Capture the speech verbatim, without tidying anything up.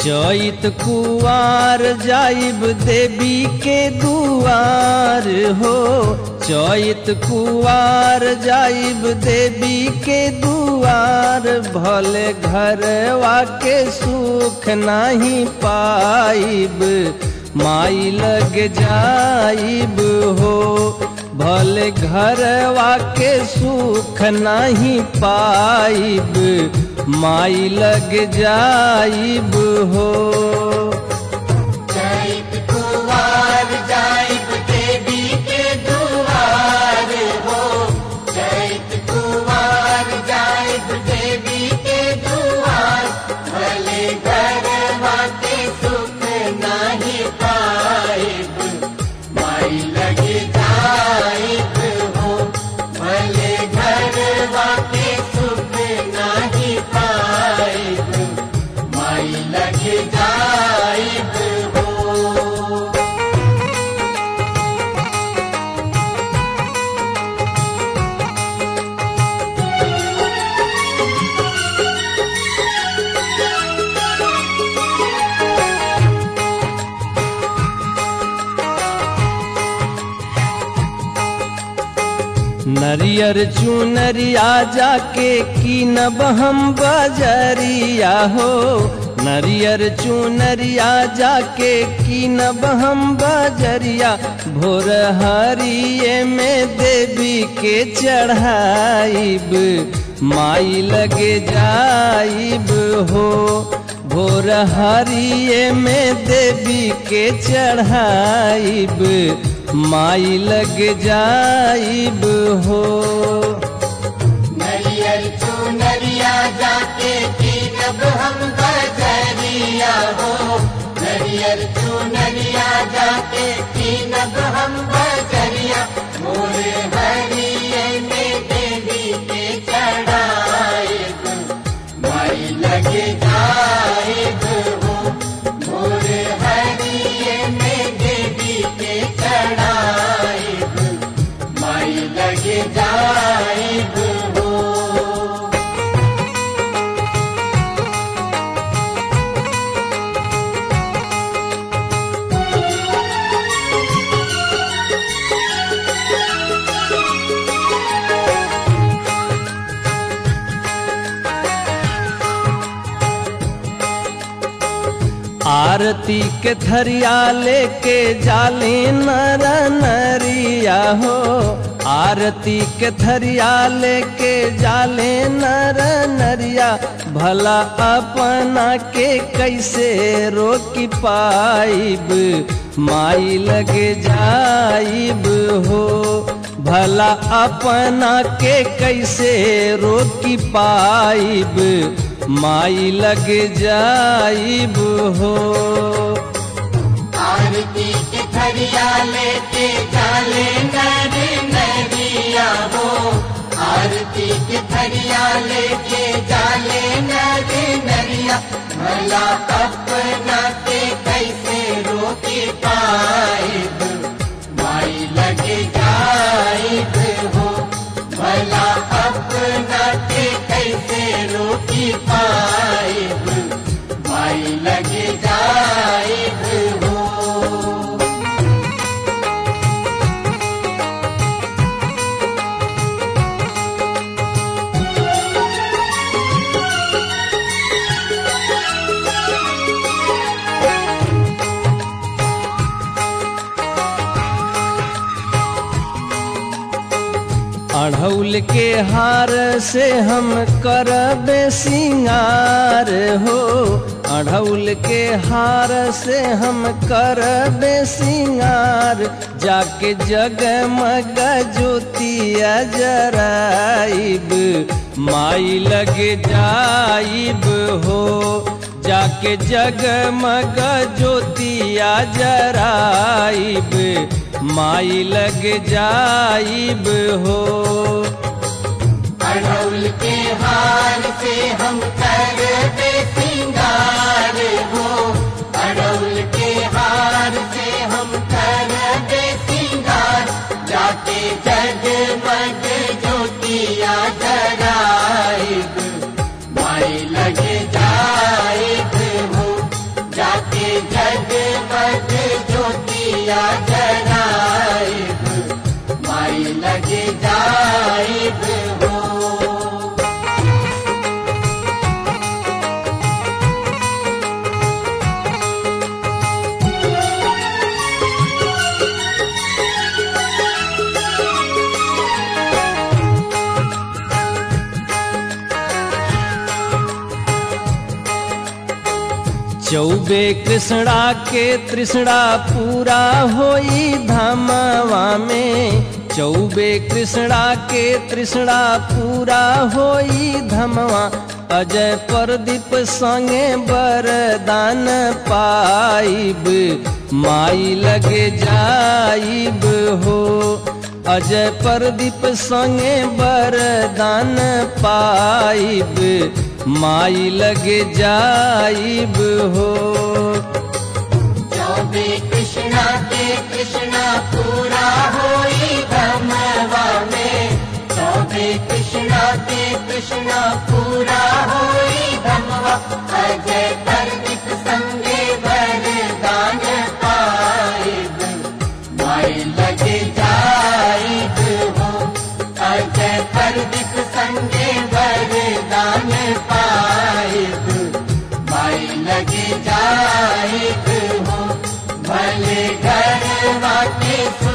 चैत कुवार जाइब देवी के दुआर हो। चैत कुवार जाइब देवी के दुआर, भले घरवा के सुख नहीं पाइब माई लग जाइब हो। भले घरवा के सुख नहीं पाइब माई लग जाइब हो। चैत कुवार जाइब देवी के दुआर हो। चैत कुवार जाइब देवी के दुआर, भले घरवा के सुख नहीं पाइब माई लग जाइब हो। भले घरवा के सुख नहीं पाइब माई लग जाइब हो। नरियर चुनरिया जाके कीनब हम बजरिया हो। नरियर चुनरिया जाके कीनब हम बजरिया, भोर हरिये में देवी के चढ़ाइब माई लगे जाइब हो। भोर हरिये में देवी के चढ़ाइब माई लग जाइब हो। नरियर चुनरिया जाके कीनब हम बजरिया हो। नरियर चुनरिया जाके कीनब हम बजरिया, मोर हरिये में देवी के चढ़ाइब माई लग जाइब हो। मोर हरिये में देवी के चढ़ाइब माई लग जाइब हो। आरती के थरिया लेके जाले नर नरिया हो। आरती के थरिया लेके जाले नर नरिया, भला अपना के कैसे रोकी पाइब माई लगे जाइब हो। भला अपना के कैसे रोकी पाइब माई लग जाइब हो। आरती के थरिया लेके जाले नर नरिया हो। आरती के थरिया लेके जाले नर नरिया, भला अपना के कैसे रोकी पाइब माई लग जाइब हो। भला अपना के कैसे रोकी पाइब माई लग जाइब हो। अढ़ौल के हार से हम करबे सिंगार हो। अढ़ौल के हार से हम करबे सिंगार, जाके जगमग ज्योतिया जराइब माई लग जाइब हो। जाके जगमग ज्योतिया जराइब माई लग जाइब हो। अढ़ौल के हार से हम करबे सिंगार हो। अढ़ौल के हार से हम करबे सिंगार, जाके जगमग ज्योतिया जराइब माई लग जाइब हो। जाइब हो। चौबे कृष्णा के तृष्णा पूरा होई धामवा में, चौबे कृष्णा के तृष्णा पूरा होई धमवा। अजय प्रदीप संगे वरदान पाइब, माई लगे जाइब हो। अजय प्रदीप संगे वरदान पाइब, माई लगे जाइब हो। चौबे कृष्णा के कृष्णा पूरा होई धमवा में, चौबे कृष्णा के कृष्णा पूरा होई धमवा। अजय प्रदीप संगे वरदान पाइब, माई लगे जाइब हो। अजय प्रदीप संगे वरदान पाइब, माई लगे जाइब हो। भले घर वाके